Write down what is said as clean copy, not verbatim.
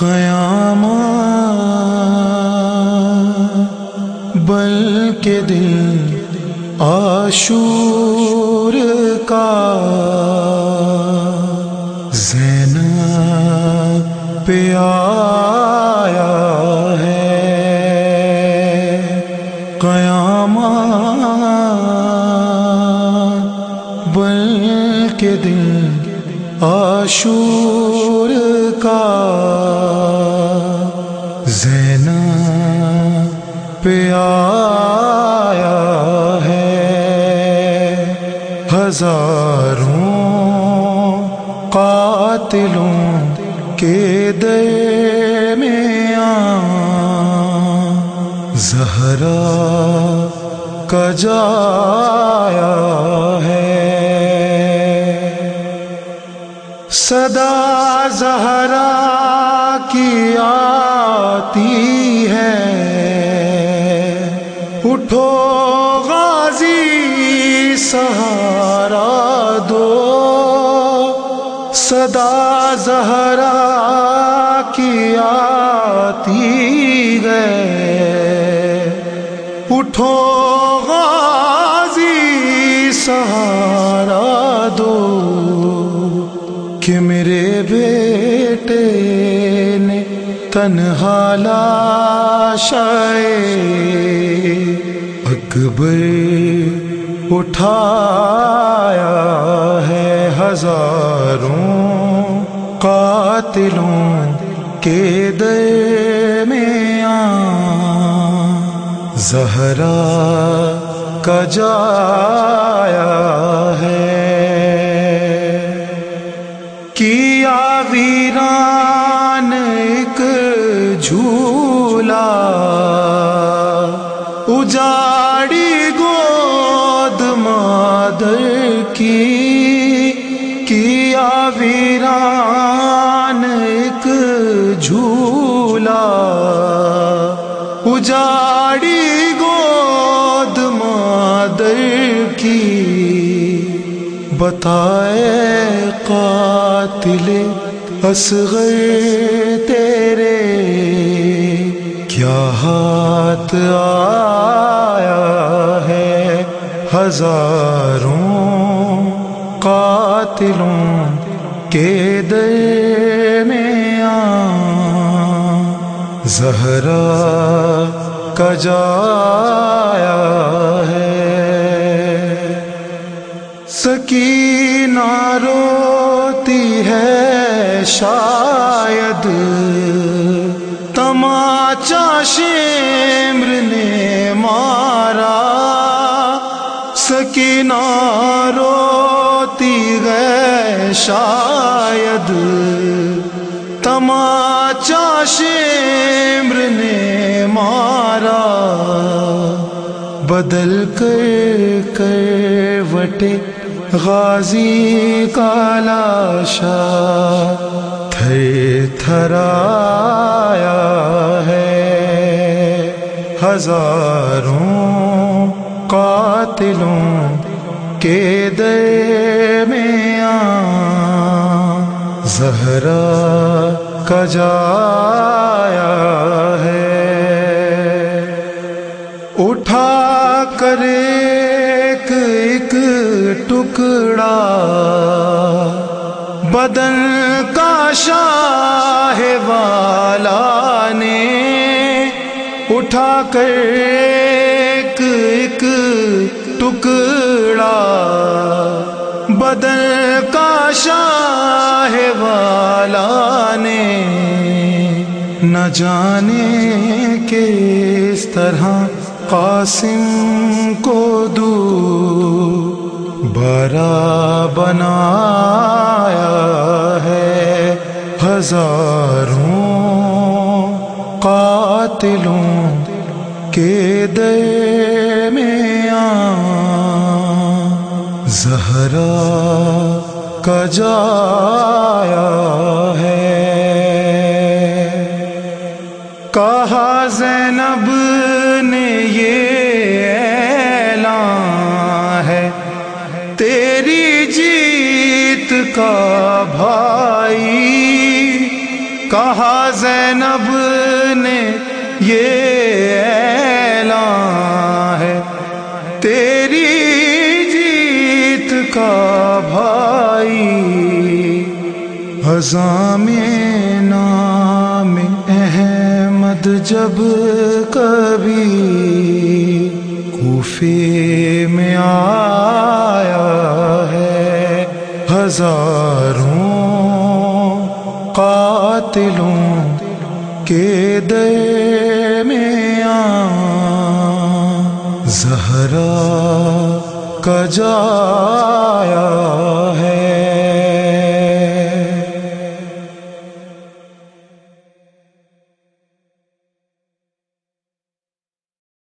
قیامت بلکہ دل عاشور کا زینب پہ آیا ہے۔ قیامت بلکہ دل عاشور کا زینب پہ آیا ہے۔ ہزاروں قاتلوں کے درمیان زہرا کا جایا ہے۔ صدا زہرا کی آتی ہے، اٹھو غازی سہارا دو۔ صدا زہرا کی آتی ہے، اٹھو غازی سہارا دو کہ میرے بیٹے نے تنہا لاشائے اکبر اٹھایا ہے۔ ہزاروں قاتلوں کے درمیان زہرا کا جایا ہے۔ کیا ویران ایک جھولا، اجاڑی گود مادر کی۔ کیا ویران ایک جھولا، اجاڑی گود مادر کی۔ بتائے قاتل اصغر تیرے کیا ہاتھ آیا ہے۔ ہزاروں قاتلوں کے درمیان زہرا کا جایا ہے۔ سکینہ روتی ہے شاید، تماچا شمر نے مارا۔ سکینہ روتی ہے شاید، تماچا شمر نے مارا۔ بدل کر کروٹے غازی کا لاشا تھر تھرایا ہے۔ ہزاروں قاتلوں کے درمیان زہرا کا جایا ہے۔ اٹھا کر ایک ایک ٹکڑا بدن کا شاہ والا نے، اٹھا کر ایک ایک ٹکڑا بدن کا شاہ والا نے۔ نہ جانے کس طرح قاسم کو دوبارہ بنایا ہے۔ ہزاروں قاتلوں کے درمیان زہرا کا جایا ہے۔ کہا زینب نے یہ اعلان ہے، تیری جیت کا بھائی کہا زینب نے یہ اعلان ہے، تیری جیت کا بھائی ہضام نام احمد جب کبھی کوفے میں آیا ہے، ہزاروں قاتلوں کے درمیان زہرا کا جایا ہے۔